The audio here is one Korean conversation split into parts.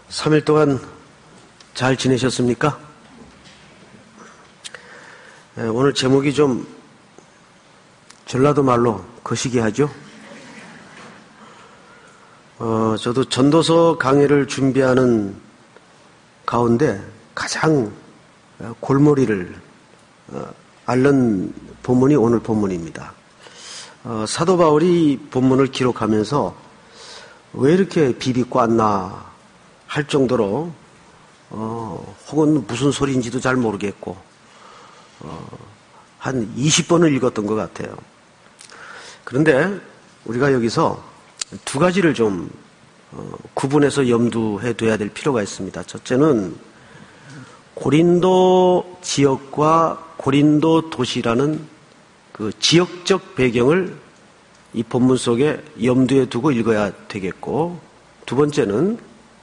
3일 동안 잘 지내셨습니까? 오늘 제목이 좀 전라도 말로 거시기하죠? 저도 전도서 강의를 준비하는 가운데 가장 골머리를 앓는 본문이 오늘 본문입니다. 사도 바울이 본문을 기록하면서 왜 이렇게 비비꼬았나 할 정도로 혹은 무슨 소리인지도 잘 모르겠고 한 20번을 읽었던 것 같아요. 그런데 우리가 여기서 두 가지를 좀 구분해서 염두해 둬야 될 필요가 있습니다. 첫째는 고린도 지역과 고린도 도시라는 그 지역적 배경을 이 본문 속에 염두에 두고 읽어야 되겠고, 두 번째는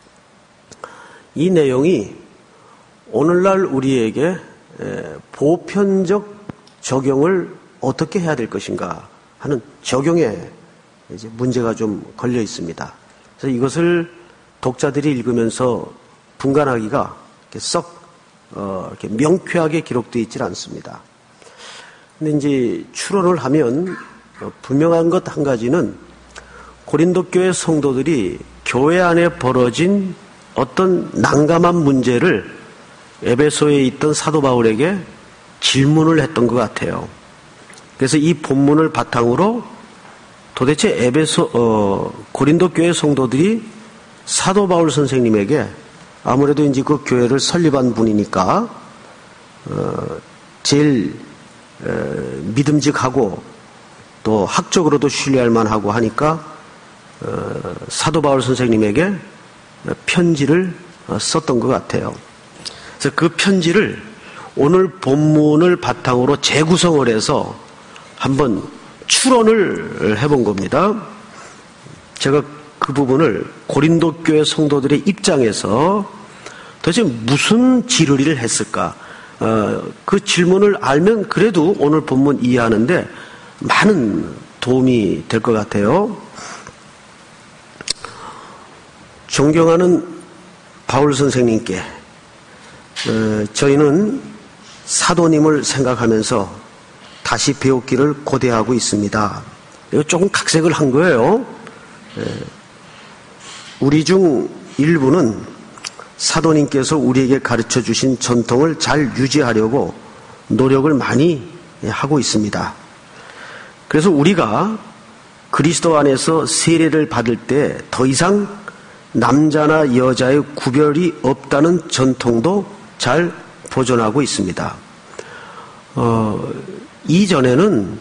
이 내용이 오늘날 우리에게 보편적 적용을 어떻게 해야 될 것인가 하는 적용에 이제 문제가 좀 걸려 있습니다. 그래서 이것을 독자들이 읽으면서 분간하기가 이렇게 명쾌하게 기록되어 있질 않습니다. 근데 이제 추론을 하면 분명한 것 한 가지는 고린도 교회 성도들이 교회 안에 벌어진 어떤 난감한 문제를 에베소에 있던 사도 바울에게 질문을 했던 것 같아요. 그래서 이 본문을 바탕으로 도대체 고린도 교회 성도들이 사도 바울 선생님에게 아무래도 이제 그 교회를 설립한 분이니까 제일 믿음직하고 또 학적으로도 신뢰할 만하고 하니까 사도 바울 선생님에게 편지를 썼던 것 같아요. 그래서 그 편지를 오늘 본문을 바탕으로 재구성을 해서 한번 추론을 해본 겁니다. 제가 그 부분을 고린도 교회 성도들의 입장에서 도대체 무슨 지르리를 했을까? 그 질문을 알면 그래도 오늘 본문 이해하는데 많은 도움이 될 것 같아요. 존경하는 바울 선생님께 저희는 사도님을 생각하면서 다시 배웠기를 고대하고 있습니다. 이거 조금 각색을 한 거예요. 우리 중 일부는 사도님께서 우리에게 가르쳐 주신 전통을 잘 유지하려고 노력을 많이 하고 있습니다. 그래서 우리가 그리스도 안에서 세례를 받을 때 더 이상 남자나 여자의 구별이 없다는 전통도 잘 보존하고 있습니다. 이전에는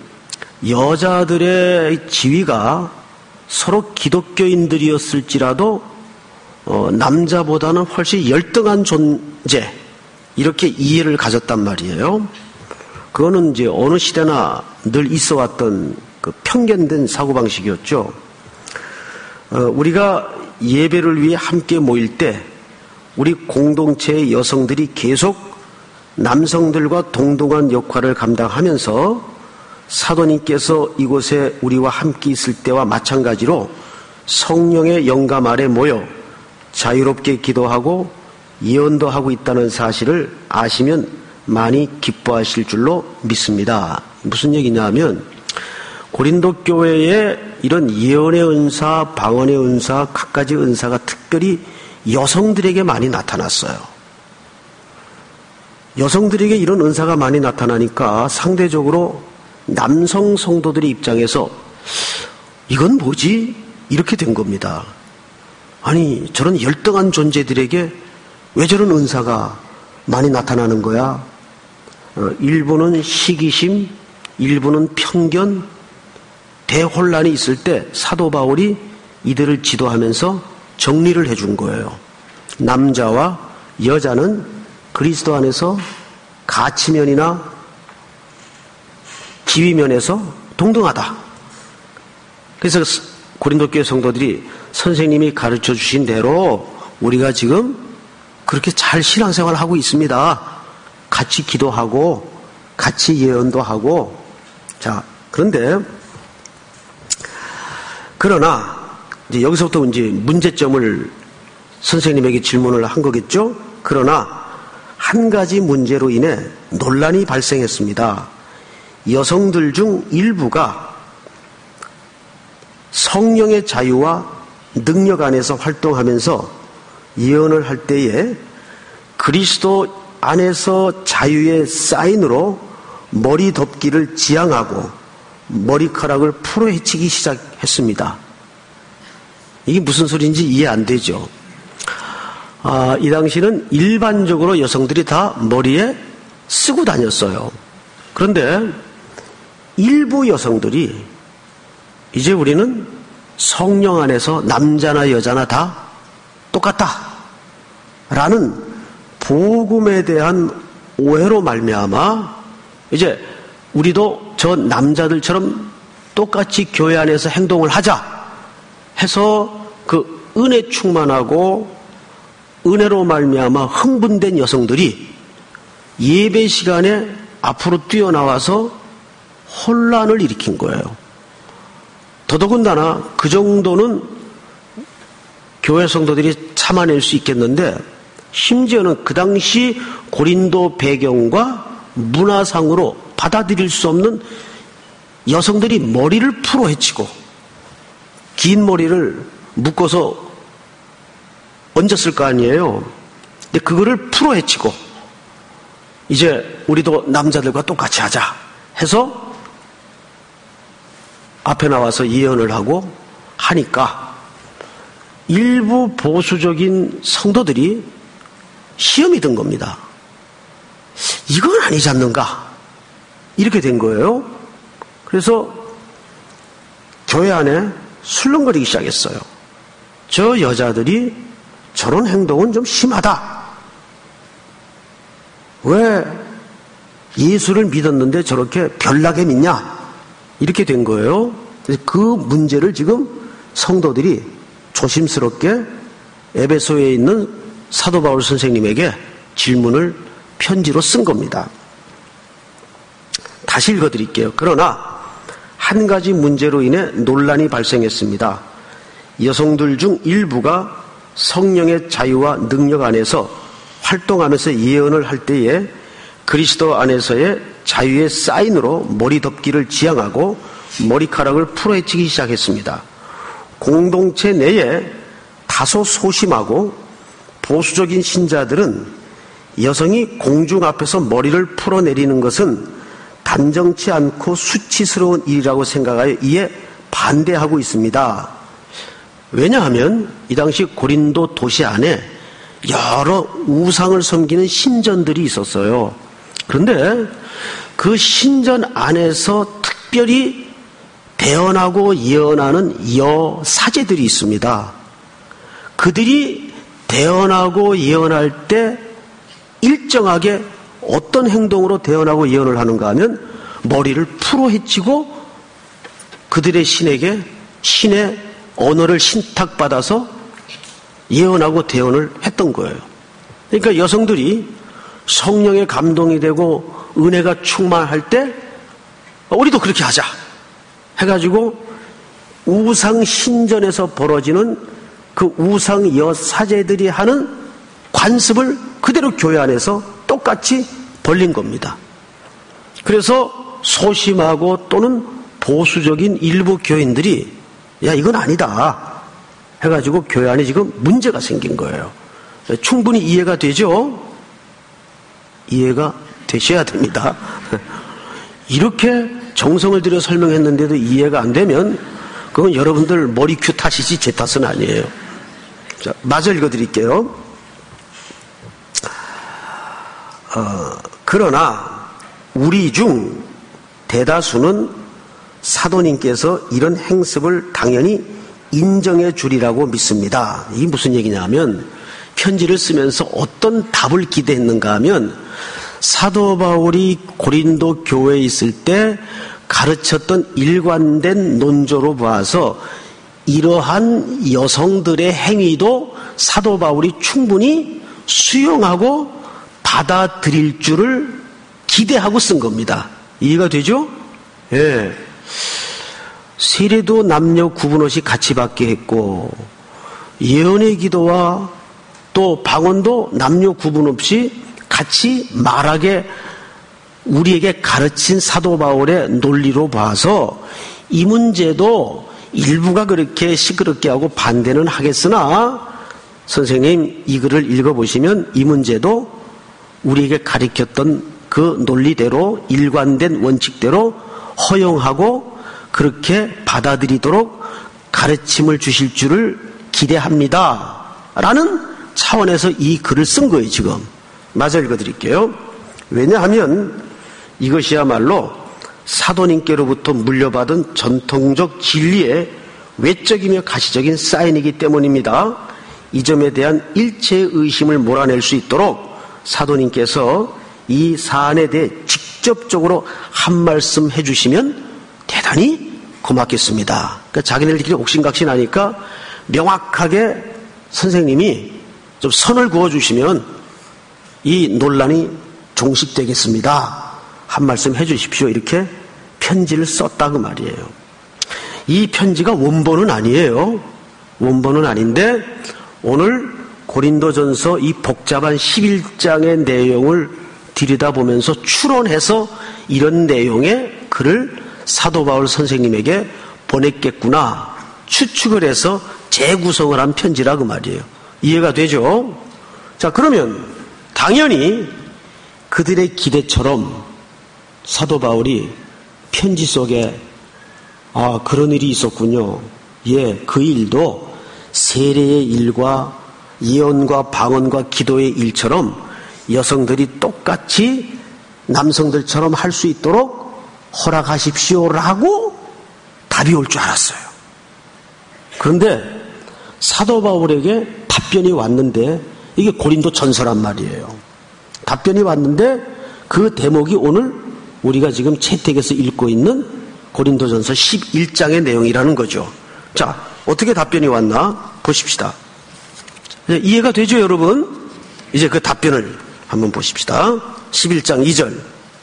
여자들의 지위가 서로 기독교인들이었을지라도 남자보다는 훨씬 열등한 존재, 이렇게 이해를 가졌단 말이에요. 그거는 이제 어느 시대나 늘 있어왔던 그 편견된 사고방식이었죠. 우리가 예배를 위해 함께 모일 때 우리 공동체의 여성들이 계속 남성들과 동등한 역할을 감당하면서 사도님께서 이곳에 우리와 함께 있을 때와 마찬가지로 성령의 영감 아래 모여 자유롭게 기도하고 예언도 하고 있다는 사실을 아시면 많이 기뻐하실 줄로 믿습니다. 무슨 얘기냐 하면 고린도 교회에 이런 예언의 은사, 방언의 은사, 갖가지 은사가 특별히 여성들에게 많이 나타났어요. 여성들에게 이런 은사가 많이 나타나니까 상대적으로 남성 성도들의 입장에서 이건 뭐지? 이렇게 된 겁니다. 아니, 저런 열등한 존재들에게 왜 저런 은사가 많이 나타나는 거야? 일부는 시기심, 일부는 편견, 대혼란이 있을 때 사도 바울이 이들을 지도하면서 정리를 해준 거예요. 남자와 여자는 그리스도 안에서 가치면이나 지위면에서 동등하다. 그래서 고린도 교회 성도들이 선생님이 가르쳐 주신 대로 우리가 지금 그렇게 잘 신앙생활을 하고 있습니다. 같이 기도하고 같이 예언도 하고. 자, 그러나 이제 여기서부터 이제 문제점을 선생님에게 질문을 한 거겠죠? 그러나 한 가지 문제로 인해 논란이 발생했습니다. 여성들 중 일부가 성령의 자유와 능력 안에서 활동하면서 예언을 할 때에 그리스도 안에서 자유의 사인으로 머리 덮기를 지향하고 머리카락을 풀어헤치기 시작했습니다. 이게 무슨 소리인지 이해 안 되죠? 이 당시는 일반적으로 여성들이 다 머리에 쓰고 다녔어요. 그런데 일부 여성들이 이제 우리는 성령 안에서 남자나 여자나 다 똑같다 라는 복음에 대한 오해로 말미암아 이제 우리도 저 남자들처럼 똑같이 교회 안에서 행동을 하자 해서 그 은혜 충만하고 은혜로 말미암아 흥분된 여성들이 예배 시간에 앞으로 뛰어나와서 혼란을 일으킨 거예요. 더더군다나 그 정도는 교회 성도들이 참아낼 수 있겠는데 심지어는 그 당시 고린도 배경과 문화상으로 받아들일 수 없는 여성들이 머리를 풀어헤치고 긴 머리를 묶어서 얹었을 거 아니에요. 근데 그거를 풀어헤치고 이제 우리도 남자들과 똑같이 하자 해서 앞에 나와서 예언을 하고 하니까 일부 보수적인 성도들이 시험이 든 겁니다. 이건 아니지 않는가? 이렇게 된 거예요. 그래서 교회 안에 술렁거리기 시작했어요. 저 여자들이 저런 행동은 좀 심하다. 왜 예수를 믿었는데 저렇게 별나게 믿냐? 이렇게 된 거예요. 그래서 그 문제를 지금 성도들이 조심스럽게 에베소에 있는 사도 바울 선생님에게 질문을 편지로 쓴 겁니다. 다시 읽어드릴게요. 그러나 한 가지 문제로 인해 논란이 발생했습니다. 여성들 중 일부가 성령의 자유와 능력 안에서 활동하면서 예언을 할 때에 그리스도 안에서의 자유의 사인으로 머리 덮기를 지향하고 머리카락을 풀어헤치기 시작했습니다. 공동체 내에 다소 소심하고 보수적인 신자들은 여성이 공중 앞에서 머리를 풀어내리는 것은 단정치 않고 수치스러운 일이라고 생각하여 이에 반대하고 있습니다. 왜냐하면 이 당시 고린도 도시 안에 여러 우상을 섬기는 신전들이 있었어요. 그런데 그 신전 안에서 특별히 대언하고 예언하는 여사제들이 있습니다. 그들이 대언하고 예언할 때 일정하게 어떤 행동으로 대언하고 예언을 하는가 하면 머리를 풀어헤치고 그들의 신에게 신의 언어를 신탁받아서 예언하고 대언을 했던 거예요. 그러니까 여성들이 성령의 감동이 되고 은혜가 충만할 때 우리도 그렇게 하자 해가지고 우상 신전에서 벌어지는 그 우상 여사제들이 하는 관습을 그대로 교회 안에서 똑같이 벌린 겁니다. 그래서 소심하고 또는 보수적인 일부 교인들이 야 이건 아니다 해가지고 교회 안에 지금 문제가 생긴 거예요. 충분히 이해가 되죠? 이해가 되셔야 됩니다. 이렇게 정성을 들여 설명했는데도 이해가 안 되면 그건 여러분들 머리 큐 탓이지 제 탓은 아니에요. 자, 마저 읽어드릴게요. 그러나 우리 중 대다수는 사도님께서 이런 행습을 당연히 인정해 주리라고 믿습니다. 이게 무슨 얘기냐면 편지를 쓰면서 어떤 답을 기대했는가 하면 사도 바울이 고린도 교회에 있을 때 가르쳤던 일관된 논조로 봐서 이러한 여성들의 행위도 사도 바울이 충분히 수용하고 받아들일 줄을 기대하고 쓴 겁니다. 이해가 되죠? 예. 세례도 남녀 구분 없이 같이 받게 했고 예언의 기도와 또 방언도 남녀 구분 없이 같이 말하게 우리에게 가르친 사도 바울의 논리로 봐서 이 문제도 일부가 그렇게 시끄럽게 하고 반대는 하겠으나 선생님 이 글을 읽어보시면 이 문제도 우리에게 가르쳤던 그 논리대로 일관된 원칙대로 허용하고 그렇게 받아들이도록 가르침을 주실 줄을 기대합니다. 라는 차원에서 이 글을 쓴 거예요, 지금. 마저 읽어드릴게요. 왜냐하면 이것이야말로 사도님께로부터 물려받은 전통적 진리의 외적이며 가시적인 사인이기 때문입니다. 이 점에 대한 일체의 의심을 몰아낼 수 있도록 사도님께서 이 사안에 대해 직접적으로 한 말씀 해주시면 대단히 고맙겠습니다. 그러니까 자기네들끼리 옥신각신하니까 명확하게 선생님이 좀 선을 그어주시면 이 논란이 종식되겠습니다. 한 말씀 해주십시오. 이렇게 편지를 썼다고 말이에요. 이 편지가 원본은 아니에요. 원본은 아닌데 오늘 고린도전서 이 복잡한 11장의 내용을 들여다보면서 추론해서 이런 내용의 글을 사도 바울 선생님에게 보냈겠구나 추측을 해서 재구성을 한 편지라 그 말이에요. 이해가 되죠? 자, 그러면 당연히 그들의 기대처럼 사도 바울이 편지 속에 그런 일이 있었군요. 예, 그 일도 세례의 일과 예언과 방언과 기도의 일처럼 여성들이 똑같이 남성들처럼 할 수 있도록 허락하십시오라고 답이 올 줄 알았어요. 그런데 사도 바울에게 답변이 왔는데 이게 고린도 전서란 말이에요. 답변이 왔는데 그 대목이 오늘 우리가 지금 채택에서 읽고 있는 고린도전서 11장의 내용이라는 거죠. 자, 어떻게 답변이 왔나 보십시다. 이해가 되죠, 여러분? 이제 그 답변을 한번 보십시다. 11장 2절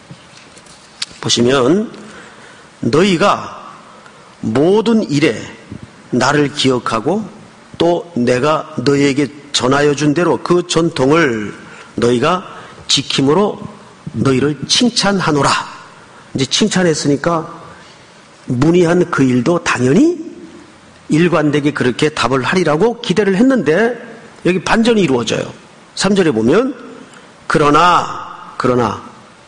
보시면 너희가 모든 일에 나를 기억하고 또 내가 너희에게 전하여 준 대로 그 전통을 너희가 지킴으로 너희를 칭찬하노라. 이제 칭찬했으니까 문의한 그 일도 당연히 일관되게 그렇게 답을 하리라고 기대를 했는데 여기 반전이 이루어져요. 3절에 보면 그러나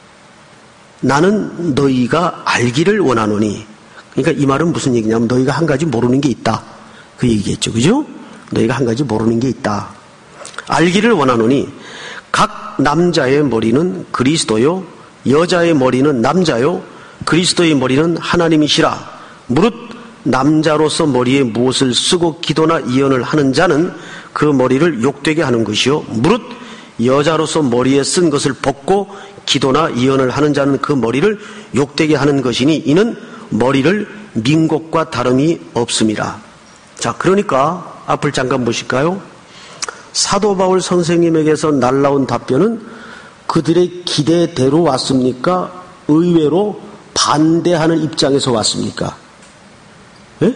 나는 너희가 알기를 원하노니, 그러니까 이 말은 무슨 얘기냐면 너희가 한 가지 모르는 게 있다 그 얘기겠죠. 그죠? 너희가 한 가지 모르는 게 있다. 알기를 원하노니 각 남자의 머리는 그리스도요 여자의 머리는 남자요 그리스도의 머리는 하나님이시라. 무릇 남자로서 머리에 무엇을 쓰고 기도나 예언을 하는 자는 그 머리를 욕되게 하는 것이요 무릇 여자로서 머리에 쓴 것을 벗고 기도나 예언을 하는 자는 그 머리를 욕되게 하는 것이니 이는 머리를 민 것과 다름이 없음이라. 자, 그러니까 앞을 잠깐 보실까요? 사도 바울 선생님에게서 날라온 답변은 그들의 기대대로 왔습니까? 의외로 반대하는 입장에서 왔습니까? 예?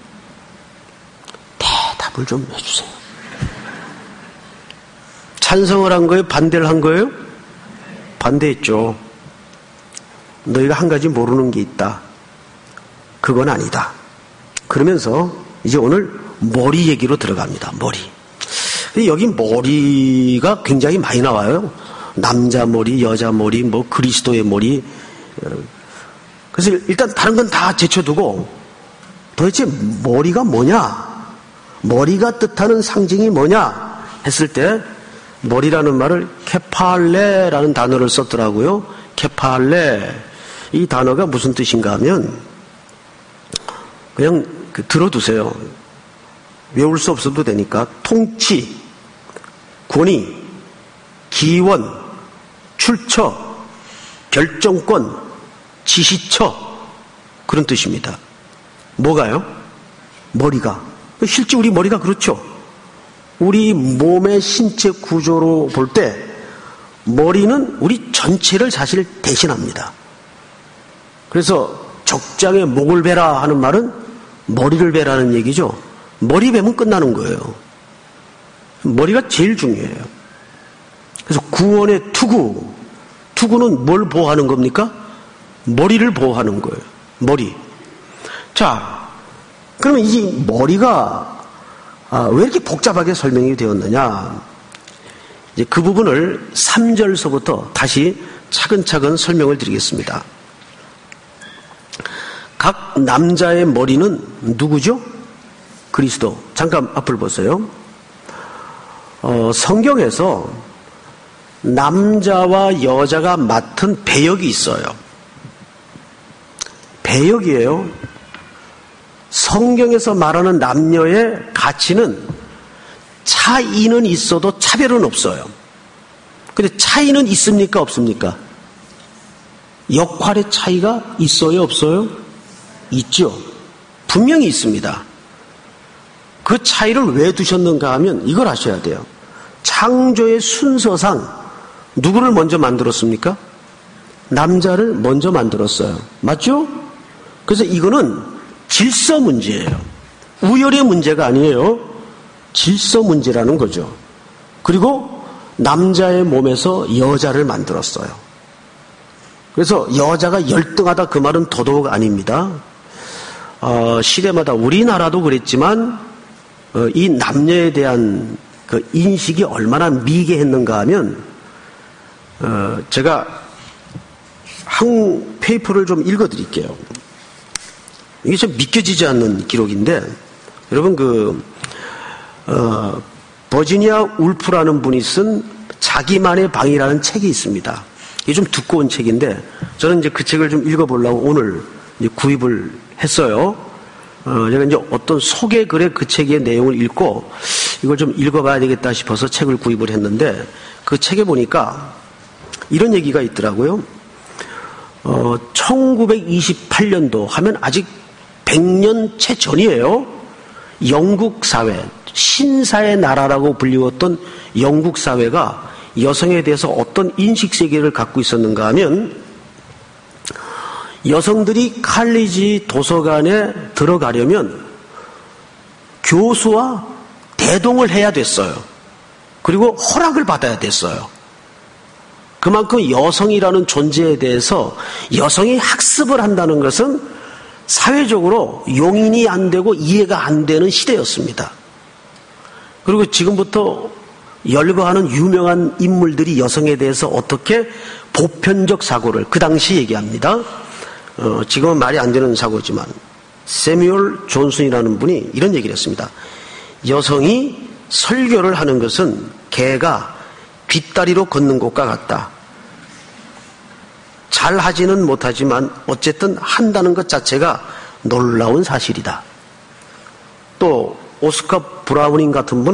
대답을 좀 해주세요. 찬성을 한 거예요? 반대를 한 거예요? 반대했죠. 너희가 한 가지 모르는 게 있다. 그건 아니다. 그러면서 이제 오늘 머리 얘기로 들어갑니다. 머리. 여기 머리가 굉장히 많이 나와요. 남자 머리, 여자 머리, 뭐 그리스도의 머리. 그래서 일단 다른 건 다 제쳐두고 도대체 머리가 뭐냐? 머리가 뜻하는 상징이 뭐냐? 했을 때 머리라는 말을 케팔레라는 단어를 썼더라고요. 케팔레. 이 단어가 무슨 뜻인가 하면 그냥 들어두세요. 외울 수 없어도 되니까 통치, 권위, 기원, 출처, 결정권, 지시처 그런 뜻입니다. 뭐가요? 머리가. 실제 우리 머리가 그렇죠. 우리 몸의 신체 구조로 볼 때 머리는 우리 전체를 사실 대신합니다. 그래서 적장에 목을 베라 하는 말은 머리를 베라는 얘기죠. 머리 베면 끝나는 거예요. 머리가 제일 중요해요. 그래서 구원의 투구는 뭘 보호하는 겁니까? 머리를 보호하는 거예요. 머리. 자, 그러면 이 머리가 왜 이렇게 복잡하게 설명이 되었느냐? 이제 그 부분을 3절서부터 다시 차근차근 설명을 드리겠습니다. 각 남자의 머리는 누구죠? 그리스도. 잠깐 앞을 보세요. 성경에서 남자와 여자가 맡은 배역이 있어요. 배역이에요. 성경에서 말하는 남녀의 가치는 차이는 있어도 차별은 없어요. 근데 차이는 있습니까? 없습니까? 역할의 차이가 있어요? 없어요? 있죠. 분명히 있습니다. 그 차이를 왜 두셨는가 하면 이걸 아셔야 돼요. 창조의 순서상 누구를 먼저 만들었습니까? 남자를 먼저 만들었어요. 맞죠? 그래서 이거는 질서 문제예요. 우열의 문제가 아니에요. 질서 문제라는 거죠. 그리고 남자의 몸에서 여자를 만들었어요. 그래서 여자가 열등하다 그 말은 더더욱 아닙니다. 시대마다 우리나라도 그랬지만 이 남녀에 대한 그 인식이 얼마나 미개했는가 하면 제가 한 페이퍼를 좀 읽어드릴게요. 이게 좀 믿겨지지 않는 기록인데 여러분 버지니아 울프라는 분이 쓴 자기만의 방이라는 책이 있습니다. 이게 좀 두꺼운 책인데 저는 이제 그 책을 좀 읽어보려고 오늘 이제 구입을 했어요. 제가 이제 어떤 소개글에 그 책의 내용을 읽고 이걸 좀 읽어봐야 되겠다 싶어서 책을 구입을 했는데 그 책에 보니까 이런 얘기가 있더라고요. 1928년도 하면 아직 100년 채 전이에요. 영국 사회, 신사의 나라라고 불리웠던 영국 사회가 여성에 대해서 어떤 인식세계를 갖고 있었는가 하면 여성들이 칼리지 도서관에 들어가려면 교수와 대동을 해야 됐어요. 그리고 허락을 받아야 됐어요. 그만큼 여성이라는 존재에 대해서 여성이 학습을 한다는 것은 사회적으로 용인이 안 되고 이해가 안 되는 시대였습니다. 그리고 지금부터 열거하는 유명한 인물들이 여성에 대해서 어떻게 보편적 사고를 그 당시 얘기합니다. 지금은 말이 안 되는 사고지만 세뮤얼 존슨이라는 분이 이런 얘기를 했습니다. 여성이 설교를 하는 것은 개가 뒷다리로 걷는 것과 같다. 잘 하지는 못하지만 어쨌든 한다는 것 자체가 놀라운 사실이다. 또 오스카 브라우닝 같은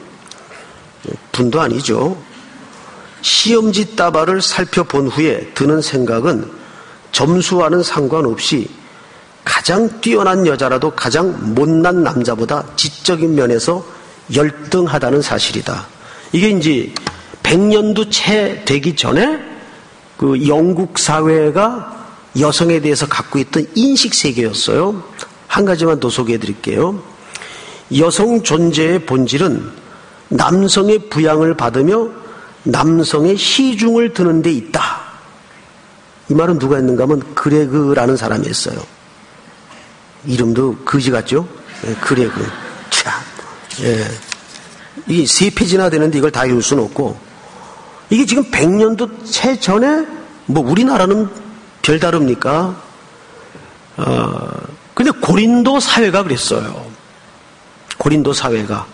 분도 아니죠. 시험지 따발을 살펴본 후에 드는 생각은 점수와는 상관없이 가장 뛰어난 여자라도 가장 못난 남자보다 지적인 면에서 열등하다는 사실이다. 이게 이제 100년도 채 되기 전에 그 영국 사회가 여성에 대해서 갖고 있던 인식세계였어요. 한 가지만 더 소개해 드릴게요. 여성 존재의 본질은 남성의 부양을 받으며 남성의 시중을 드는 데 있다. 이 말은 누가 했는가 하면 그레그라는 사람이 했어요. 이름도 거지 같죠? 그레그. 참. 예. 이게 3페이지나 되는데 이걸 다 읽을 수는 없고, 이게 지금 100년도 채 전에, 우리나라는 별다릅니까? 근데 고린도 사회가 그랬어요. 고린도 사회가.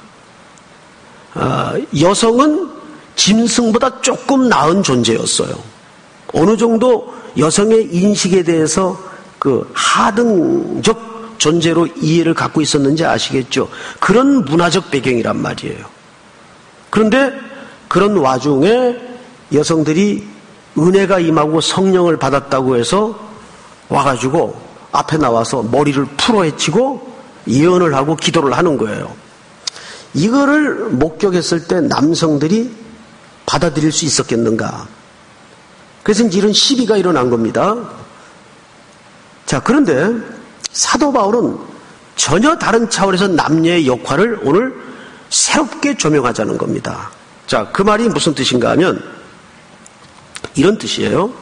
여성은 짐승보다 조금 나은 존재였어요. 어느 정도 여성의 인식에 대해서 그 하등적 존재로 이해를 갖고 있었는지 아시겠죠? 그런 문화적 배경이란 말이에요. 그런데 그런 와중에 여성들이 은혜가 임하고 성령을 받았다고 해서 와가지고 앞에 나와서 머리를 풀어헤치고 예언을 하고 기도를 하는 거예요. 이거를 목격했을 때 남성들이 받아들일 수 있었겠는가? 그래서 이제 이런 시비가 일어난 겁니다. 자, 그런데 사도 바울은 전혀 다른 차원에서 남녀의 역할을 오늘 새롭게 조명하자는 겁니다. 자, 그 말이 무슨 뜻인가 하면 이런 뜻이에요.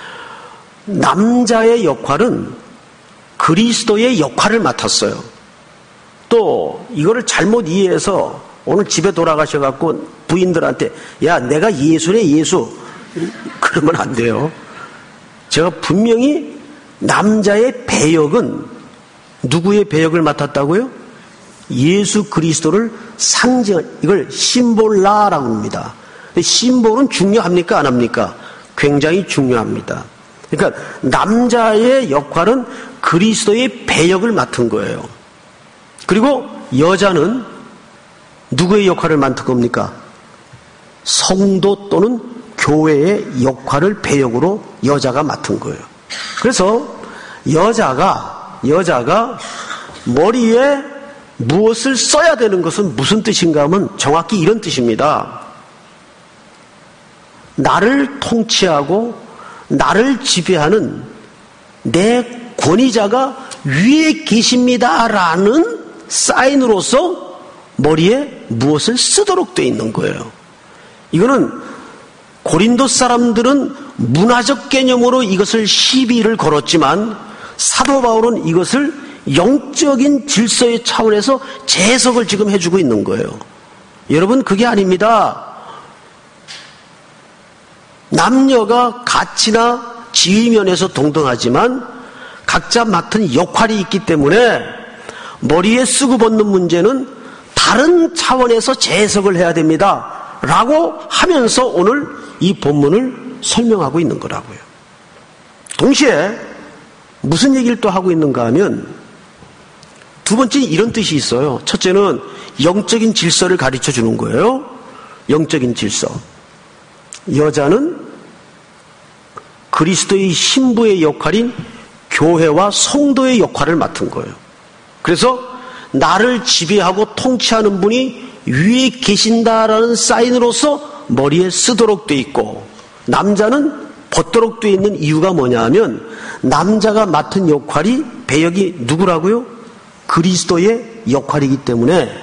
남자의 역할은 그리스도의 역할을 맡았어요. 또 이거를 잘못 이해해서 오늘 집에 돌아가셔갖고 부인들한테 야, 내가 예수네 예수 그러면 안 돼요. 제가 분명히 남자의 배역은 누구의 배역을 맡았다고요? 예수 그리스도를 이걸 심볼라라고 합니다. 심볼은 중요합니까? 안 합니까? 굉장히 중요합니다. 그러니까 남자의 역할은 그리스도의 배역을 맡은 거예요. 그리고 여자는 누구의 역할을 맡은 겁니까? 성도 또는 교회의 역할을 배역으로 여자가 맡은 거예요. 그래서 여자가 머리에 무엇을 써야 되는 것은 무슨 뜻인가 하면 정확히 이런 뜻입니다. 나를 통치하고 나를 지배하는 내 권위자가 위에 계십니다라는 사인으로서 머리에 무엇을 쓰도록 되어 있는 거예요. 이거는 고린도 사람들은 문화적 개념으로 이것을 시비를 걸었지만 사도 바울은 이것을 영적인 질서의 차원에서 재해석을 지금 해주고 있는 거예요. 여러분, 그게 아닙니다. 남녀가 가치나 지위면에서 동등하지만 각자 맡은 역할이 있기 때문에 머리에 쓰고 벗는 문제는 다른 차원에서 재해석을 해야 됩니다. 라고 하면서 오늘 이 본문을 설명하고 있는 거라고요. 동시에 무슨 얘기를 또 하고 있는가 하면 두 번째 이런 뜻이 있어요. 첫째는 영적인 질서를 가르쳐 주는 거예요. 영적인 질서. 여자는 그리스도의 신부의 역할인 교회와 성도의 역할을 맡은 거예요. 그래서 나를 지배하고 통치하는 분이 위에 계신다라는 사인으로서 머리에 쓰도록 돼 있고, 남자는 벗도록 돼 있는 이유가 뭐냐 하면 남자가 맡은 역할이 배역이 누구라고요? 그리스도의 역할이기 때문에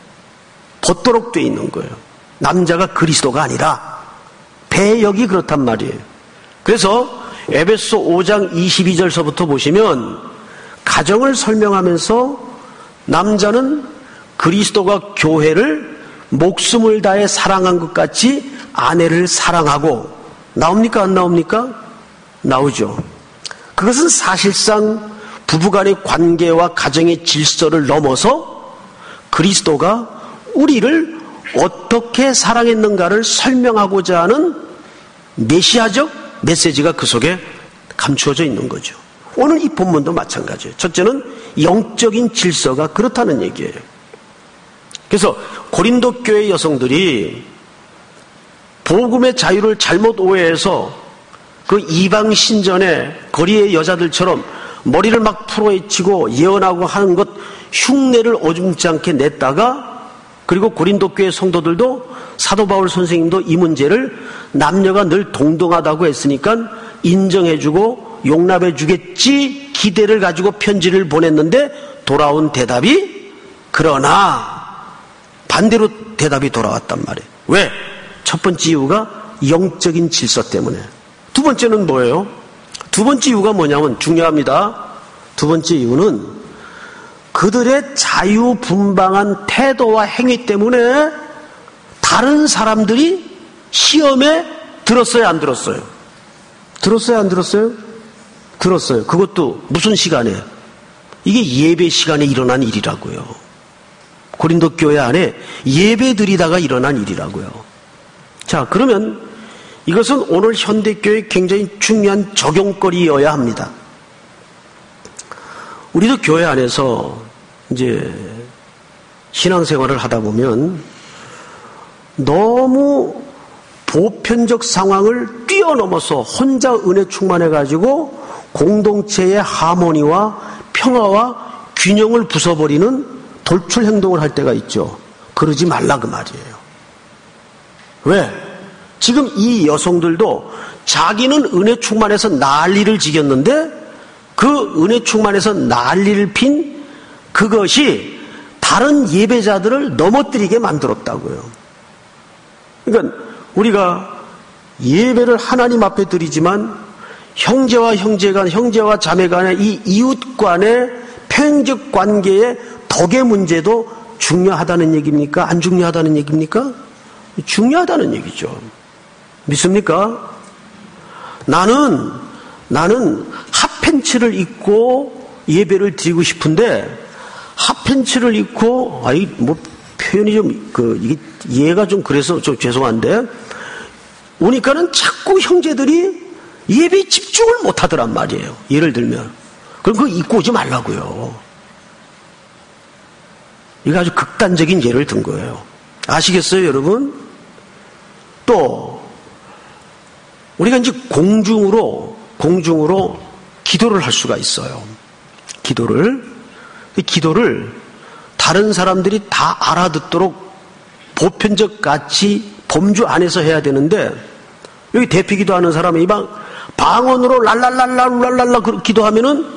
벗도록 돼 있는 거예요. 남자가 그리스도가 아니라 배역이 그렇단 말이에요. 그래서 에베소 5장 22절서부터 보시면 가정을 설명하면서 남자는 그리스도가 교회를 목숨을 다해 사랑한 것 같이 아내를 사랑하고, 나옵니까? 안 나옵니까? 나오죠. 그것은 사실상 부부간의 관계와 가정의 질서를 넘어서 그리스도가 우리를 어떻게 사랑했는가를 설명하고자 하는 메시아적 메시지가 그 속에 감추어져 있는 거죠. 오늘 이 본문도 마찬가지예요. 첫째는 영적인 질서가 그렇다는 얘기예요. 그래서 고린도 교회 여성들이 복음의 자유를 잘못 오해해서 그 이방 신전에 거리의 여자들처럼 머리를 막 풀어헤치고 예언하고 하는 것 흉내를 오줌지 않게 냈다가, 그리고 고린도 교회 성도들도 사도 바울 선생님도 이 문제를 남녀가 늘 동등하다고 했으니까 인정해주고 용납해주겠지 기대를 가지고 편지를 보냈는데 돌아온 대답이 그러나 반대로 대답이 돌아왔단 말이에요. 왜? 첫 번째 이유가 영적인 질서 때문에. 두 번째는 뭐예요? 두 번째 이유가 뭐냐면 중요합니다. 두 번째 이유는 그들의 자유분방한 태도와 행위 때문에 다른 사람들이 시험에 들었어요, 안 들었어요? 들었어요, 안 들었어요? 들었어요. 그것도 무슨 시간에? 이게 예배 시간에 일어난 일이라고요. 고린도 교회 안에 예배 드리다가 일어난 일이라고요. 자, 그러면 이것은 오늘 현대교회의 굉장히 중요한 적용거리여야 합니다. 우리도 교회 안에서 이제 신앙생활을 하다 보면 너무 보편적 상황을 뛰어넘어서 혼자 은혜 충만해가지고 공동체의 하모니와 평화와 균형을 부숴버리는 돌출 행동을 할 때가 있죠. 그러지 말라 그 말이에요. 왜? 지금 이 여성들도 자기는 은혜 충만해서 난리를 지겼는데 그 은혜 충만해서 난리를 핀 그것이 다른 예배자들을 넘어뜨리게 만들었다고요. 그러니까 우리가 예배를 하나님 앞에 드리지만 형제와 형제 간, 형제와 자매 간의 이 이웃 간의 평행적 관계의 덕의 문제도 중요하다는 얘기입니까? 안 중요하다는 얘기입니까? 중요하다는 얘기죠. 믿습니까? 나는 핫팬츠를 입고 예배를 드리고 싶은데 핫팬츠를 입고 표현이 좀 이게 이해가 좀 그래서 좀 죄송한데 오니까는 자꾸 형제들이 예배에 집중을 못 하더란 말이에요. 예를 들면 그럼 그거 입고 오지 말라고요. 이거 아주 극단적인 예를 든 거예요. 아시겠어요, 여러분? 또 우리가 이제 공중으로 기도를 할 수가 있어요. 기도를 다른 사람들이 다 알아듣도록 보편적 가치 범주 안에서 해야 되는데 여기 대피 기도하는 사람이 방언으로 랄랄랄랄랄랄라 기도하면은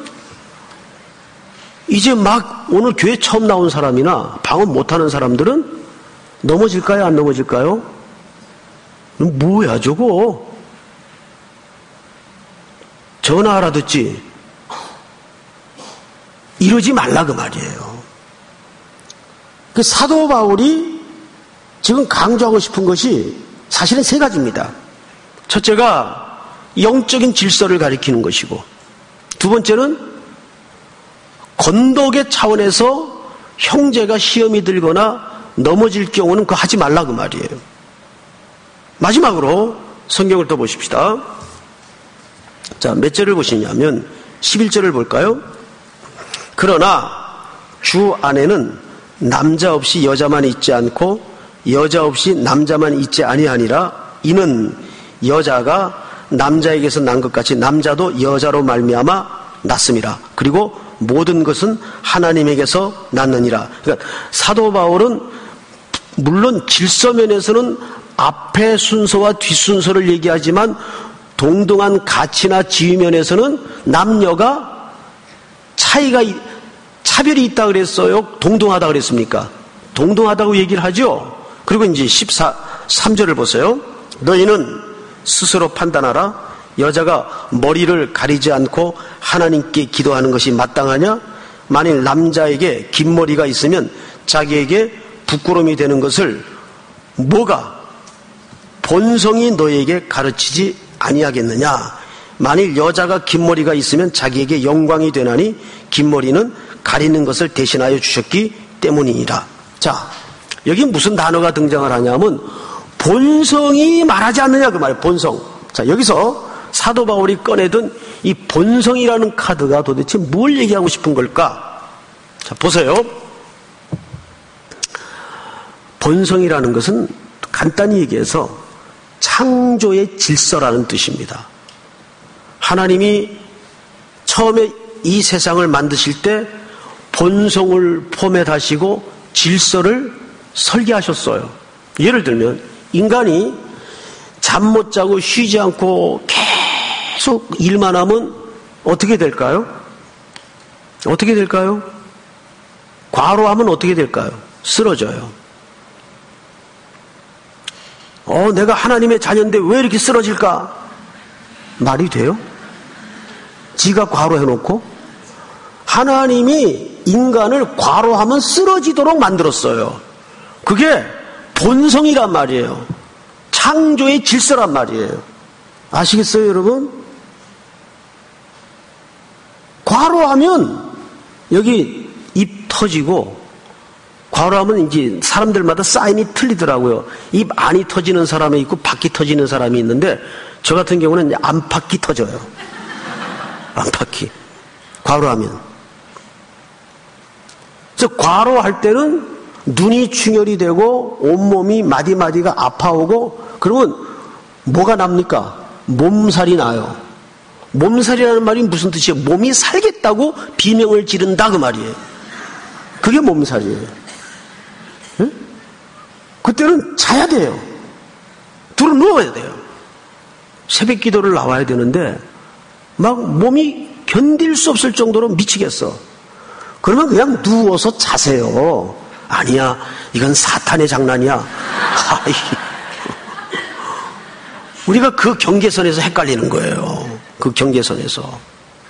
이제 막 오늘 교회 처음 나온 사람이나 방언 못하는 사람들은 넘어질까요? 안 넘어질까요? 뭐야 저거? 전화 알아듣지? 이러지 말라 그 말이에요. 그 사도 바울이 지금 강조하고 싶은 것이 사실은 세 가지입니다. 첫째가 영적인 질서를 가리키는 것이고, 두 번째는 건덕의 차원에서 형제가 시험이 들거나 넘어질 경우는 그거 하지 말라 그 말이에요. 마지막으로 성경을 또 보십시다. 자, 몇 절을 보시냐면 11절을 볼까요? 그러나 주 안에는 남자 없이 여자만 있지 않고 여자 없이 남자만 있지 아니하니라. 이는 여자가 남자에게서 난 것 같이 남자도 여자로 말미암아 났음이라. 그리고 모든 것은 하나님에게서 났느니라. 그러니까 사도 바울은 물론 질서면에서는 앞에 순서와 뒷순서를 얘기하지만 동등한 가치나 지위면에서는 남녀가 차별이 있다 그랬어요? 동등하다 그랬습니까? 동등하다고 얘기를 하죠. 그리고 이제 13절을 보세요. 너희는 스스로 판단하라. 여자가 머리를 가리지 않고 하나님께 기도하는 것이 마땅하냐? 만일 남자에게 긴 머리가 있으면 자기에게 부끄러움이 되는 것을 뭐가 본성이 너에게 가르치지 아니하겠느냐? 만일 여자가 긴 머리가 있으면 자기에게 영광이 되나니 긴 머리는 가리는 것을 대신하여 주셨기 때문이니라. 자, 여기 무슨 단어가 등장을 하냐면 본성이 말하지 않느냐 그 말이에요. 본성. 자, 여기서 사도 바울이 꺼내든 이 본성이라는 카드가 도대체 뭘 얘기하고 싶은 걸까? 자, 보세요. 본성이라는 것은 간단히 얘기해서 창조의 질서라는 뜻입니다. 하나님이 처음에 이 세상을 만드실 때 본성을 포맷하시고 질서를 설계하셨어요. 예를 들면 인간이 잠 못 자고 쉬지 않고 계속 일만 하면 어떻게 될까요? 어떻게 될까요? 과로하면 어떻게 될까요? 쓰러져요. 내가 하나님의 자녀인데 왜 이렇게 쓰러질까? 말이 돼요? 지가 과로해놓고 하나님이 인간을 과로하면 쓰러지도록 만들었어요. 그게 본성이란 말이에요. 창조의 질서란 말이에요. 아시겠어요, 여러분? 과로하면 여기 입 터지고, 과로하면 이제 사람들마다 사인이 틀리더라고요. 입 안이 터지는 사람이 있고 밖이 터지는 사람이 있는데 저 같은 경우는 안팎이 터져요. 안팎이. 과로하면. 그래서 과로할 때는 눈이 충혈이 되고 온몸이 마디마디가 아파오고 그러면 뭐가 납니까? 몸살이 나요. 몸살이라는 말이 무슨 뜻이에요? 몸이 살겠다고 비명을 지른다 그 말이에요. 그게 몸살이에요. 응? 그때는 자야 돼요. 들어 누워야 돼요. 새벽 기도를 나와야 되는데 막 몸이 견딜 수 없을 정도로 미치겠어. 그러면 그냥 누워서 자세요. 아니야, 이건 사탄의 장난이야. 우리가 그 경계선에서 헷갈리는 거예요. 그 경계선에서.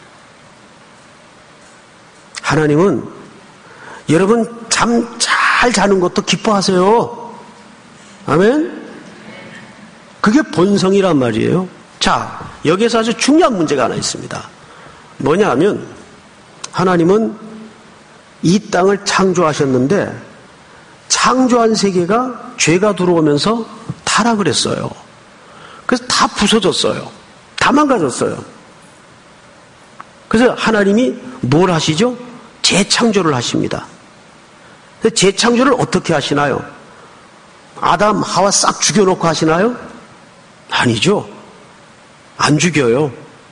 하나님은 여러분 잠 잘 자는 것도 기뻐하세요. 아멘? 그게 본성이란 말이에요. 자, 여기에서 아주 중요한 문제가 하나 있습니다. 뭐냐 하면 하나님은 이 땅을 창조하셨는데 창조한 세계가 죄가 들어오면서 타락을 했어요. 그래서 다 부서졌어요. 다 망가졌어요. 그래서 하나님이 뭘 하시죠? 재창조를 하십니다. 재창조를 어떻게 하시나요? 아담, 하와 싹 죽여놓고 하시나요? 아니죠. 안 죽여요.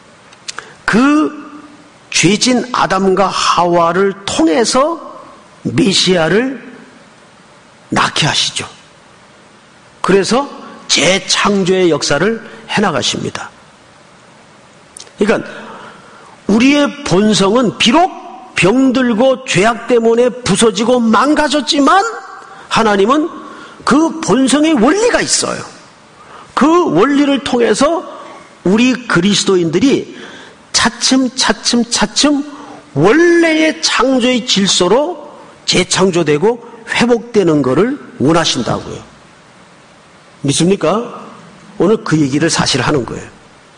그 죄진 아담과 하와를 통해서 메시아를 낳게 하시죠. 그래서 재창조의 역사를 해나가십니다. 그러니까 우리의 본성은 비록 병들고 죄악 때문에 부서지고 망가졌지만 하나님은 그 본성의 원리가 있어요. 그 원리를 통해서 우리 그리스도인들이 차츰 원래의 창조의 질서로 재창조되고 회복되는 것을 원하신다고요. 믿습니까? 오늘 그 얘기를 사실 하는 거예요.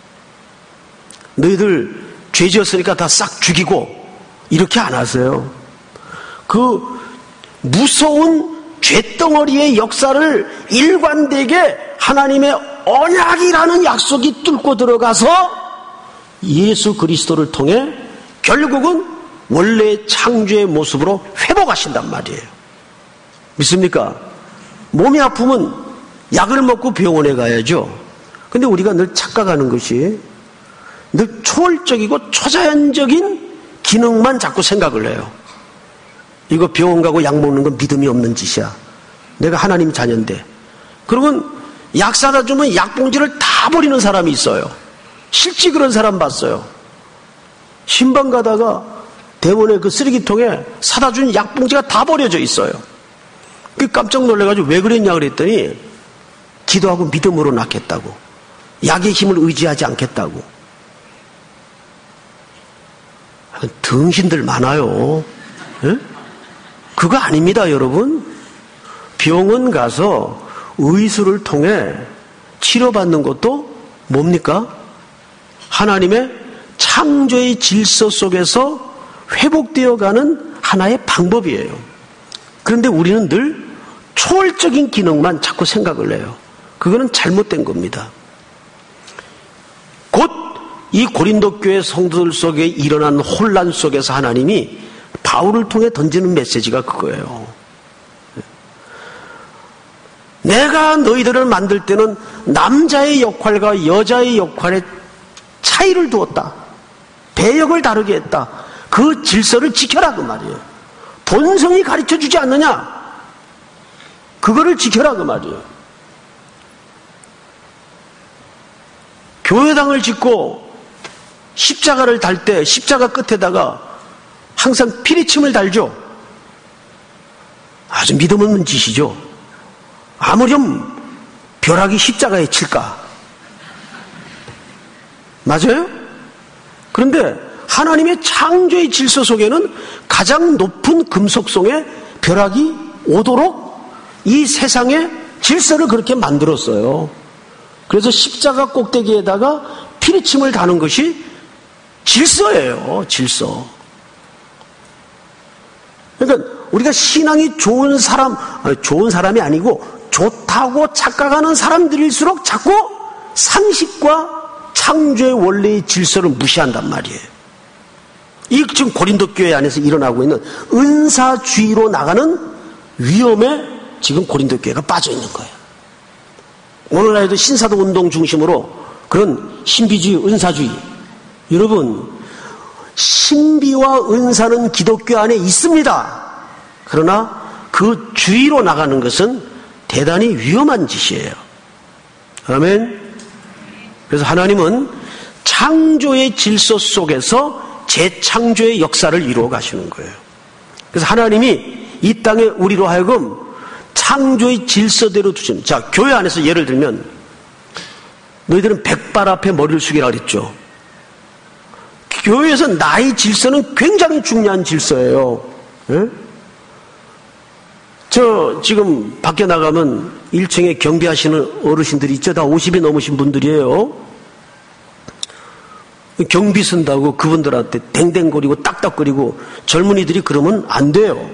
너희들 죄 지었으니까 다 싹 죽이고 이렇게 안 하세요. 그 무서운 죄덩어리의 역사를 일관되게 하나님의 언약이라는 약속이 뚫고 들어가서 예수 그리스도를 통해 결국은 원래의 창조의 모습으로 회복하신단 말이에요. 믿습니까? 몸이 아프면 약을 먹고 병원에 가야죠. 근데 우리가 늘 착각하는 것이 늘 초월적이고 초자연적인 기능만 자꾸 생각을 해요. 이거 병원 가고 약 먹는 건 믿음이 없는 짓이야. 내가 하나님 자녀인데. 그러면 약 사다 주면 약봉지를 다 버리는 사람이 있어요. 실제 그런 사람 봤어요. 신방 가다가 대원의 그 쓰레기통에 사다 준 약봉지가 다 버려져 있어요. 깜짝 놀라가지고 왜 그랬냐 그랬더니 기도하고 믿음으로 낫겠다고. 약의 힘을 의지하지 않겠다고. 등신들 많아요. 예? 그거 아닙니다, 여러분. 병원 가서 의술을 통해 치료받는 것도 뭡니까? 하나님의 창조의 질서 속에서 회복되어가는 하나의 방법이에요. 그런데 우리는 늘 초월적인 기능만 자꾸 생각을 해요. 그거는 잘못된 겁니다. 곧 이 고린도 교회 성도들 속에 일어난 혼란 속에서 하나님이 바울을 통해 던지는 메시지가 그거예요. 내가 너희들을 만들 때는 남자의 역할과 여자의 역할에 차이를 두었다. 배역을 다르게 했다. 그 질서를 지켜라 그 말이에요. 본성이 가르쳐주지 않느냐? 그거를 지켜라 그 말이에요. 교회당을 짓고 십자가를 달 때 십자가 끝에다가 항상 피리침을 달죠. 아주 믿음 없는 짓이죠. 아무렴 벼락이 십자가에 칠까? 맞아요? 그런데 하나님의 창조의 질서 속에는 가장 높은 금속성의 벼락이 오도록 이 세상의 질서를 그렇게 만들었어요. 그래서 십자가 꼭대기에다가 피리침을 다는 것이 질서예요. 질서. 그러니까 우리가 신앙이 좋은 사람이 아니고 좋다고 착각하는 사람들일수록 자꾸 상식과 창조의 원래의 질서를 무시한단 말이에요. 이 지금 고린도 교회 안에서 일어나고 있는 은사주의로 나가는 위험에 지금 고린도 교회가 빠져 있는 거예요. 오늘날에도 신사도 운동 중심으로 그런 신비주의, 은사주의. 여러분, 신비와 은사는 기독교 안에 있습니다. 그러나 그 주의로 나가는 것은 대단히 위험한 짓이에요. 아멘. 그래서 하나님은 창조의 질서 속에서 재창조의 역사를 이루어 가시는 거예요. 그래서 하나님이 이 땅에 우리로 하여금 창조의 질서대로 두신. 자, 교회 안에서 예를 들면 너희들은 백발 앞에 머리를 숙이라 그랬죠. 교회에서 나의 질서는 굉장히 중요한 질서예요. 예? 저 지금 밖에 나가면 1층에 경비하시는 어르신들이 있죠. 다 50이 넘으신 분들이에요. 경비 쓴다고 그분들한테 댕댕거리고 딱딱거리고 젊은이들이 그러면 안 돼요.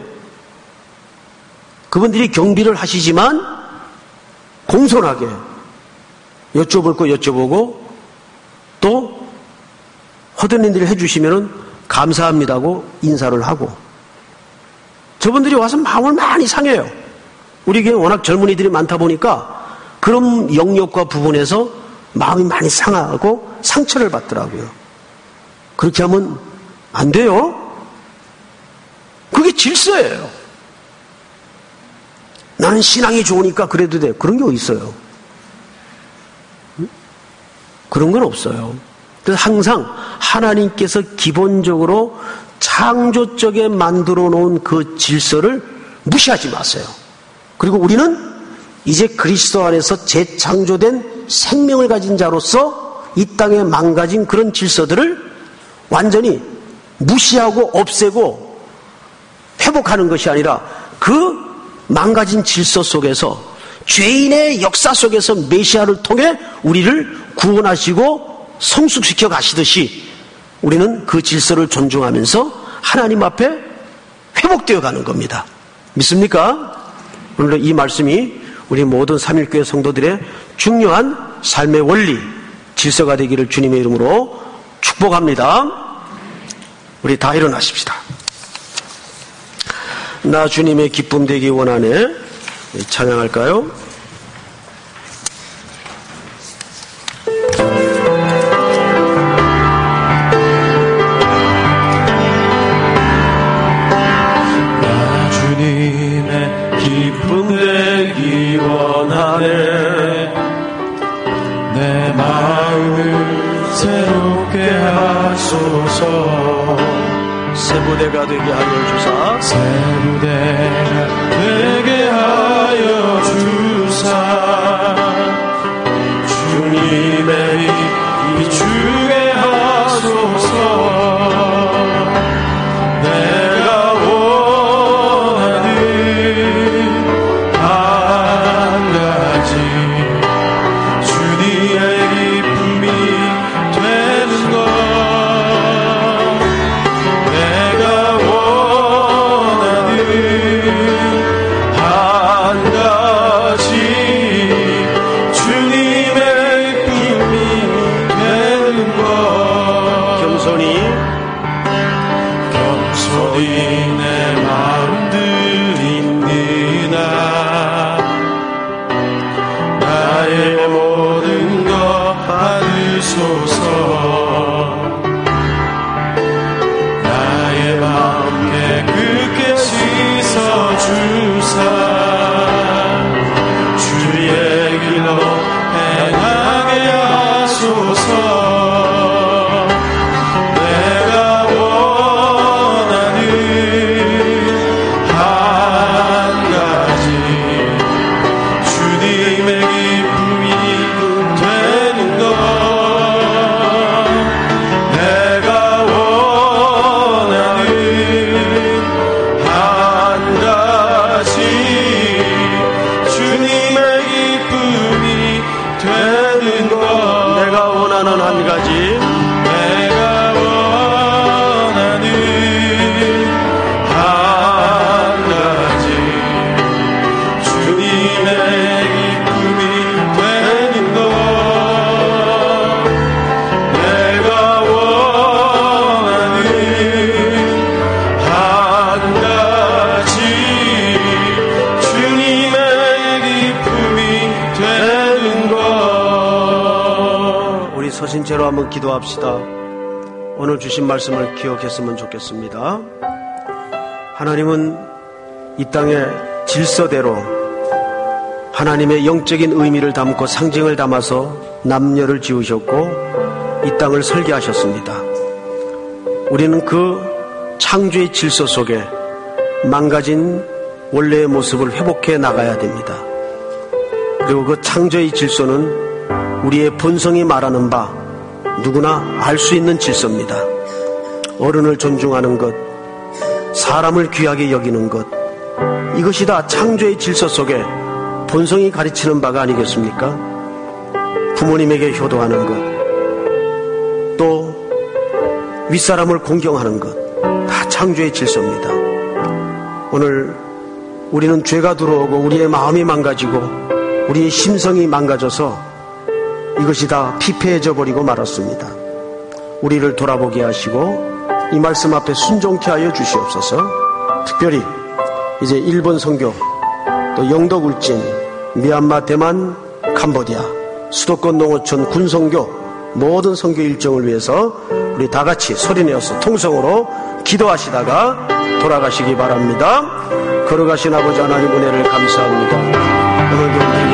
그분들이 경비를 하시지만 공손하게 여쭤볼 거 여쭤보고 또 허드렛 일을 해주시면 감사합니다고 인사를 하고, 저분들이 와서 마음을 많이 상해요. 우리 교회 워낙 젊은이들이 많다 보니까 그런 영역과 부분에서 마음이 많이 상하고 상처를 받더라고요. 그렇게 하면 안 돼요. 그게 질서예요. 나는 신앙이 좋으니까 그래도 돼. 그런 게 어디 있어요? 그런 건 없어요. 그래서 항상 하나님께서 기본적으로 창조적에 만들어 놓은 그 질서를 무시하지 마세요. 그리고 우리는 이제 그리스도 안에서 재창조된 생명을 가진 자로서 이 땅에 망가진 그런 질서들을 완전히 무시하고 없애고 회복하는 것이 아니라 그 망가진 질서 속에서 죄인의 역사 속에서 메시아를 통해 우리를 구원하시고 성숙시켜 가시듯이 우리는 그 질서를 존중하면서 하나님 앞에 회복되어 가는 겁니다. 믿습니까? 오늘 이 말씀이 우리 모든 삼일교회 성도들의 중요한 삶의 원리, 질서가 되기를 주님의 이름으로 축복합니다. 우리 다 일어나십시다. 나 주님의 기쁨 되기 원하네. 찬양할까요? 내 마음을 새롭게 하소서. 새 부대가 되게 하여 주사. 새 부대가 되게 하여 주사. 주님의 비추게 하소서. 내가 원하는 한 가지 주님의 기쁨이 되는 것. 내가 원하는 한 가지 주님의 기쁨이 되는 것. 겸손히 내 마음 드립니다. 나의 모든 것 받으소서. 나의 마음 깨끗게 씻어주사. 주의 길로 행하게 하소서. 서신체로 한번 기도합시다. 오늘 주신 말씀을 기억했으면 좋겠습니다. 하나님은 이 땅의 질서대로 하나님의 영적인 의미를 담고 상징을 담아서 남녀를 지으셨고 이 땅을 설계하셨습니다. 우리는 그 창조의 질서 속에 망가진 원래의 모습을 회복해 나가야 됩니다. 그리고 그 창조의 질서는 우리의 본성이 말하는 바 누구나 알 수 있는 질서입니다. 어른을 존중하는 것, 사람을 귀하게 여기는 것, 이것이 다 창조의 질서 속에 본성이 가르치는 바가 아니겠습니까? 부모님에게 효도하는 것, 또 윗사람을 공경하는 것, 다 창조의 질서입니다. 오늘 우리는 죄가 들어오고 우리의 마음이 망가지고 우리의 심성이 망가져서 이것이 다 피폐해져 버리고 말았습니다. 우리를 돌아보게 하시고 이 말씀 앞에 순종케 하여 주시옵소서. 특별히 이제 일본 선교, 또 영덕 울진, 미얀마, 대만, 캄보디아, 수도권 농어촌 군선교 모든 선교 일정을 위해서 우리 다 같이 소리내어서 통성으로 기도하시다가 돌아가시기 바랍니다. 걸어가신 아버지 하나님 은혜를 감사합니다. 오늘도 우리에게